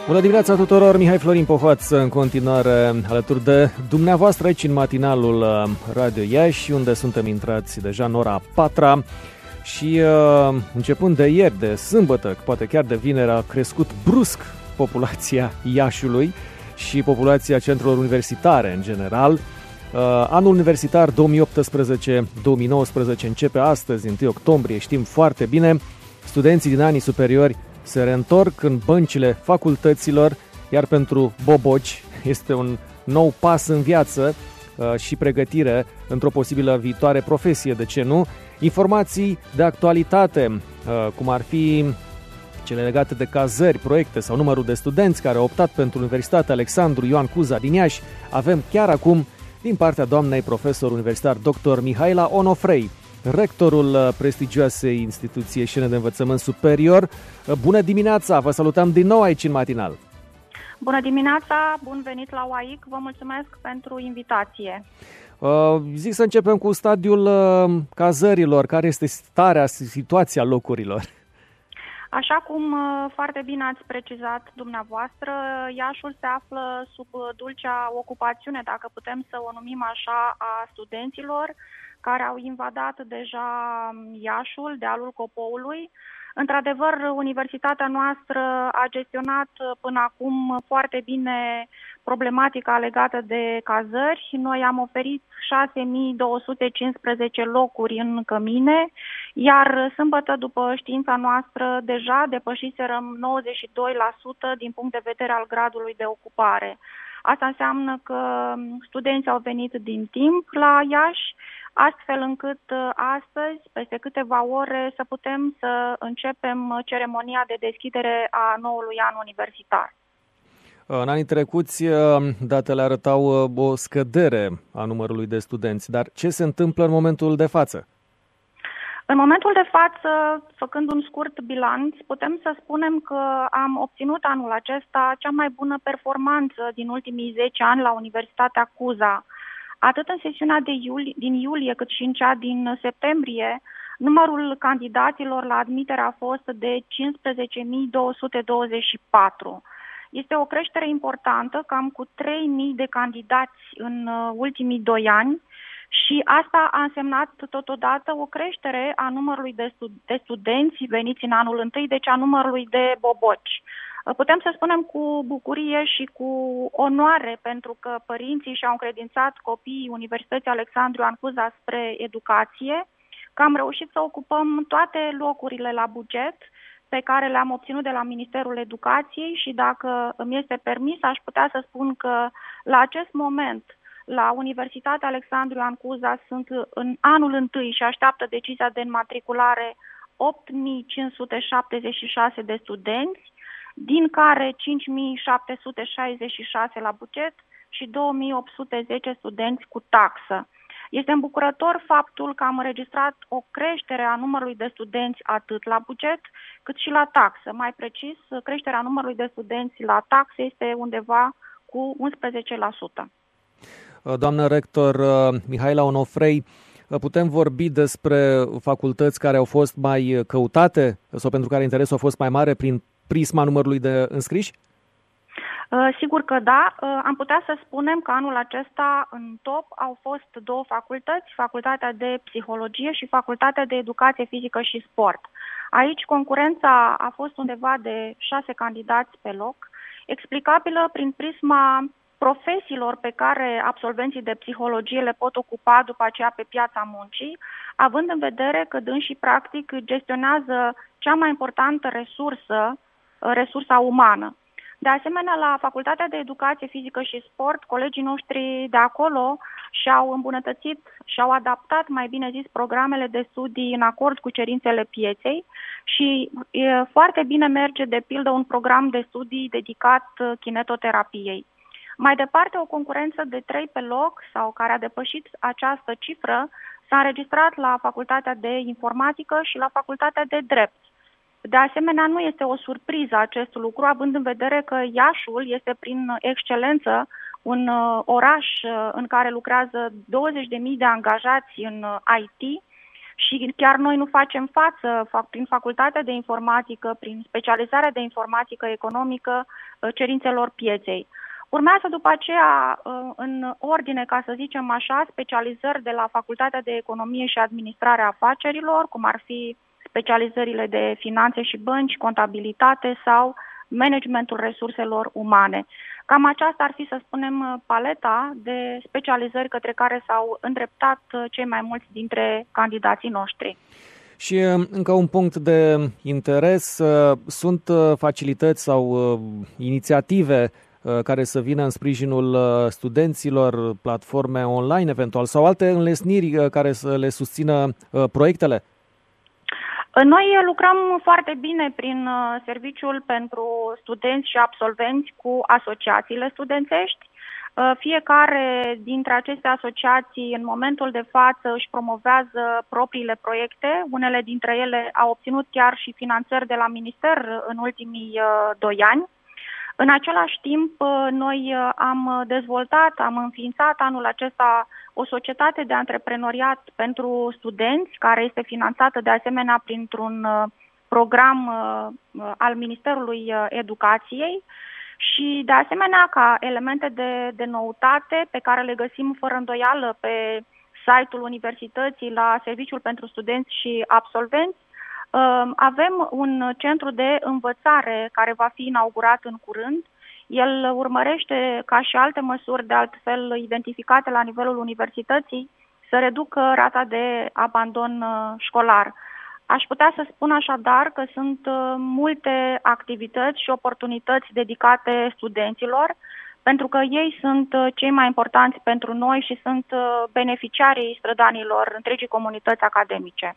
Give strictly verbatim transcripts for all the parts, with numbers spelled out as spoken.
Bună dimineața tuturor, Mihai Florin Pohoață în continuare alături de dumneavoastră aici în matinalul Radio Iași, unde suntem intrați deja în ora a patra și începând de ieri, de sâmbătă, poate chiar de vineri, a crescut brusc populația Iașiului și populația centrelor universitare în general. Anul universitar două mii optsprezece două mii nouăsprezece începe astăzi, întâi octombrie, știm foarte bine. Studenții din anii superiori se reîntorc în băncile facultăților, iar pentru boboci este un nou pas în viață și pregătire într-o posibilă viitoare profesie, de ce nu? Informații de actualitate, cum ar fi cele legate de cazări, proiecte sau numărul de studenți care au optat pentru Universitatea Alexandru Ioan Cuza din Iași, avem chiar acum din partea doamnei profesor universitar doctor Mihaela Onofrei, rectorul prestigioasei instituții ieșene de învățământ superior. Bună dimineața! Vă salutăm din nou aici în matinal. Bună dimineața! Bun venit la U A I C! Vă mulțumesc pentru invitație. Uh, zic să începem cu stadiul uh, cazărilor. Care este starea, situația locurilor? Așa cum uh, foarte bine ați precizat dumneavoastră, Iașul se află sub dulcea ocupațiune, dacă putem să o numim așa, a studenților care au invadat deja Iașul, dealul Copoului. Într-adevăr, universitatea noastră a gestionat până acum foarte bine problematica legată de cazări. Noi am oferit șase mii două sute cincisprezece locuri în cămine, iar sâmbătă, după știința noastră, deja depășiserăm nouăzeci și doi la sută din punct de vedere al gradului de ocupare. Asta înseamnă că studenții au venit din timp la Iași, astfel încât astăzi, peste câteva ore, să putem să începem ceremonia de deschidere a noului an universitar. În anii trecuți, datele arătau o scădere a numărului de studenți, dar ce se întâmplă în momentul de față? În momentul de față, făcând un scurt bilanț, putem să spunem că am obținut anul acesta cea mai bună performanță din ultimii zece ani la Universitatea Cuza. Atât în sesiunea de iulie, din iulie, cât și în cea din septembrie, numărul candidaților la admitere a fost de cincisprezece mii două sute douăzeci și patru. Este o creștere importantă, cam cu trei mii de candidați în ultimii doi ani, și asta a însemnat totodată o creștere a numărului de, stud- de studenți veniți în anul întâi, deci a numărului de boboci. Putem să spunem cu bucurie și cu onoare, pentru că părinții și-au încredințat copiii Universității Alexandru Ioan Cuza spre educație, că am reușit să ocupăm toate locurile la buget pe care le-am obținut de la Ministerul Educației și, dacă îmi este permis, aș putea să spun că la acest moment la Universitatea Alexandru Ioan Cuza sunt în anul întâi și așteaptă decizia de înmatriculare opt mii cinci sute șaptezeci și șase de studenți, din care cinci mii șapte sute șaizeci și șase la buget și două mii opt sute zece studenți cu taxă. Este îmbucurător faptul că am înregistrat o creștere a numărului de studenți atât la buget cât și la taxă. Mai precis, creșterea numărului de studenți la taxă este undeva cu unsprezece la sută. Doamnă rector Mihaela Onofrei, putem vorbi despre facultăți care au fost mai căutate sau pentru care interesul a fost mai mare prin prisma numărului de înscriși? Sigur că da. Am putea să spunem că anul acesta în top au fost două facultăți, Facultatea de Psihologie și Facultatea de Educație Fizică și Sport. Aici concurența a fost undeva de șase candidați pe loc, explicabilă prin prisma profesiilor pe care absolvenții de psihologie le pot ocupa după aceea pe piața muncii, având în vedere că dânsii practic gestionează cea mai importantă resursă, resursa umană. De asemenea, la Facultatea de Educație Fizică și Sport, colegii noștri de acolo și-au îmbunătățit și-au adaptat, mai bine zis, programele de studii în acord cu cerințele pieței și e, foarte bine merge, de pildă, un program de studii dedicat kinetoterapiei. Mai departe, o concurență de trei pe loc, sau care a depășit această cifră, s-a înregistrat la Facultatea de Informatică și la Facultatea de Drept. De asemenea, nu este o surpriză acest lucru, având în vedere că Iașul este prin excelență un oraș în care lucrează douăzeci de mii de angajați în I T și chiar noi nu facem față prin facultatea de informatică, prin specializarea de informatică economică cerințelor pieței. Urmează după aceea, în ordine, ca să zicem așa, specializări de la Facultatea de Economie și Administrare a Afacerilor, cum ar fi specializările de finanțe și bănci, contabilitate sau managementul resurselor umane. Cam aceasta ar fi, să spunem, paleta de specializări către care s-au îndreptat cei mai mulți dintre candidații noștri. Și încă un punct de interes, sunt facilități sau inițiative care să vină în sprijinul studenților, platforme online eventual sau alte înlesniri care să le susțină proiectele? Noi lucrăm foarte bine prin Serviciul pentru Studenți și Absolvenți cu asociațiile studențești. Fiecare dintre aceste asociații în momentul de față își promovează propriile proiecte. Unele dintre ele au obținut chiar și finanțări de la minister în ultimii doi ani. În același timp, noi am dezvoltat, am înființat anul acesta o societate de antreprenoriat pentru studenți, care este finanțată de asemenea printr-un program al Ministerului Educației și de asemenea ca elemente de, de noutate pe care le găsim fără îndoială pe site-ul universității la Serviciul pentru Studenți și Absolvenți. Avem un centru de învățare care va fi inaugurat în curând. El urmărește, ca și alte măsuri de altfel identificate la nivelul universității, să reducă rata de abandon școlar. Aș putea să spun așadar că sunt multe activități și oportunități dedicate studenților, pentru că ei sunt cei mai importanți pentru noi și sunt beneficiarii strădanilor întregii comunități academice.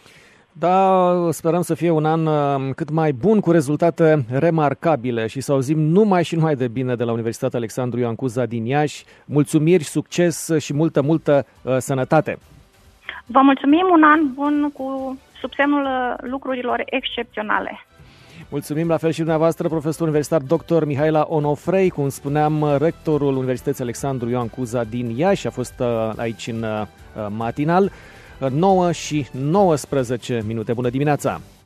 Da, sperăm să fie un an cât mai bun, cu rezultate remarcabile și să auzim numai și numai de bine de la Universitatea Alexandru Ioan Cuza din Iași. Mulțumiri, succes și multă, multă uh, sănătate! Vă mulțumim, un an bun cu sub semnul lucrurilor excepționale! Mulțumim la fel și dumneavoastră, profesor universitar doctor Mihaela Onofrei, cum spuneam, rectorul Universității Alexandru Ioan Cuza din Iași, a fost uh, aici în uh, matinal. nouă și nouăsprezece minute. Bună dimineața!